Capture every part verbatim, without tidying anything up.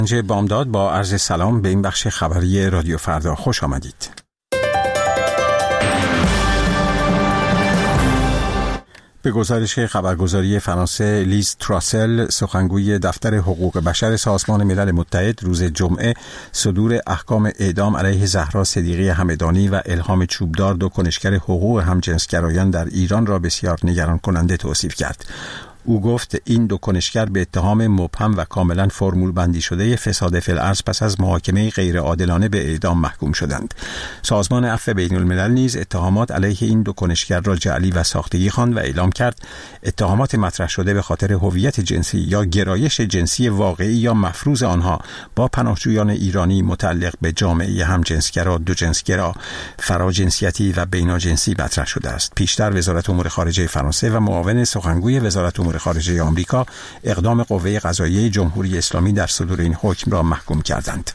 بامداد با عرض سلام به این بخش خبری رادیو فردا خوش آمدید. به گزارش خبرگزاری فرانسه، لیز تراسل، سخنگوی دفتر حقوق بشر سازمان ملل متحد، روز جمعه صدور احکام اعدام علیه زهرا صدیقی همدانی و الهام چوبدار، دو کنشگر حقوق همجنسگرایان در ایران را بسیار نگران کننده توصیف کرد. او گفت این دو کنشگر به اتهام مبهم و کاملا فرمول بندی شده فساد فی الارض پس از محاکمه غیر عادلانه به اعدام محکوم شدند. سازمان عفو بین الملل نیز اتهامات علیه این دو کنشگر را جعلی و ساختگی خواند و اعلام کرد اتهامات مطرح شده به خاطر هویت جنسی یا گرایش جنسی واقعی یا مفروض آنها با پناهجویان ایرانی متعلق به جامعه همجنسگرا، دو جنسگرا، فراجنسیتی و بیناجنسی مطرح شده است. پیشتر وزارت امور خارجه فرانسه و معاون سخنگوی وزارت امور خارجه آمریکا اقدام قوه قضاییه جمهوری اسلامی در صدور این حکم را محکوم کردند.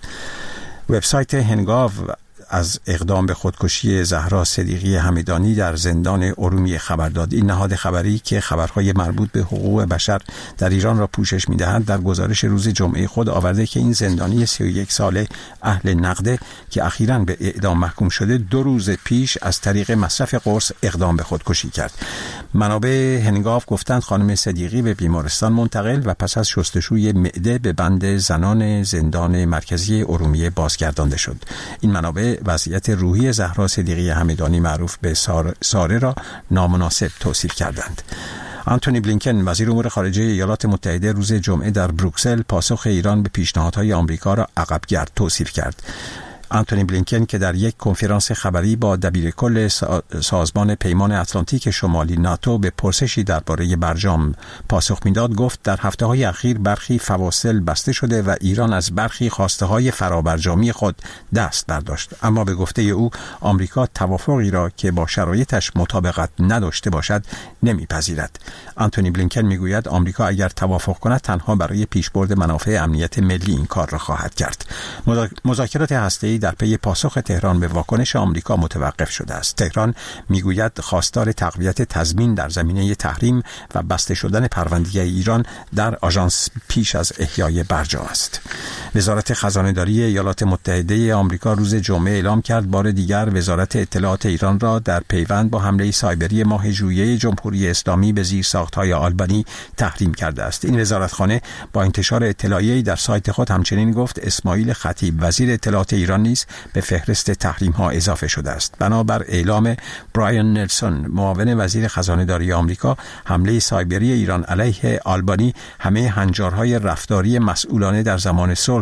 وبسایت هنگاو از اقدام به خودکشی زهرا صدیقی همدانی در زندان ارومیه خبر داد. این نهاد خبری که خبرهای مربوط به حقوق بشر در ایران را پوشش می‌دهد در گزارش روز جمعه خود آورده که این زندانی سی و یک ساله اهل نقده که اخیراً به اعدام محکوم شده دو روز پیش از طریق مصرف قرص اقدام به خودکشی کرد. منابع هنگاو گفتند خانم صدیقی به بیمارستان منتقل و پس از شستشوی معده به بند زنان زندان مرکزی ارومیه بازگردانده شد. این منابع وضعیت روحی زهرا صدیقی همدانی معروف به ساره را نامناسب توصیف کردند. آنتونی بلینکن وزیر امور خارجه ایالات متحده روز جمعه در بروکسل پاسخ ایران به پیشنهادهای آمریکا را عقبگرد توصیف کرد. آنتونی بلینکن که در یک کنفرانس خبری با دبیرکل سازمان پیمان اتلانتیک شمالی ناتو به پرسشی درباره برجام پاسخ میداد، گفت در هفته‌های اخیر برخی فواصل بسته شده و ایران از برخی خواسته‌های فرابرجامی خود دست برداشت، اما به گفته او آمریکا توافقی را که با شرایطش مطابقت نداشته باشد نمیپذیرد. آنتونی بلینکن میگوید آمریکا اگر توافق کند تنها برای پیشبرد منافع امنیت ملی این کار را خواهد کرد. مذاکرات هسته‌ای در پی پاسخ تهران به واکنش آمریکا متوقف شده است. تهران میگوید خواستار تقویت تضمین در زمینه تحریم و بسته شدن پرونده ایران در آژانس پیش از احیای برجام است. وزارت خزانه‌داری ایالات متحده آمریکا روز جمعه اعلام کرد بار دیگر وزارت اطلاعات ایران را در پیوند با حمله سایبری ماه ژوئیه جمهوری اسلامی به زیرساخت‌های آلبانی تحریم کرده است. این وزارتخانه با انتشار اطلاعیه‌ای در سایت خود همچنین گفت اسماعیل خطیب وزیر اطلاعات ایران نیز به فهرست تحریم ها اضافه شده است. بنابر اعلام برایان نلسون معاون وزیر خزانه‌داری آمریکا، حمله سایبری ایران علیه آلبانی همه هنجارهای رفتاری مسئولانه در زمان صلح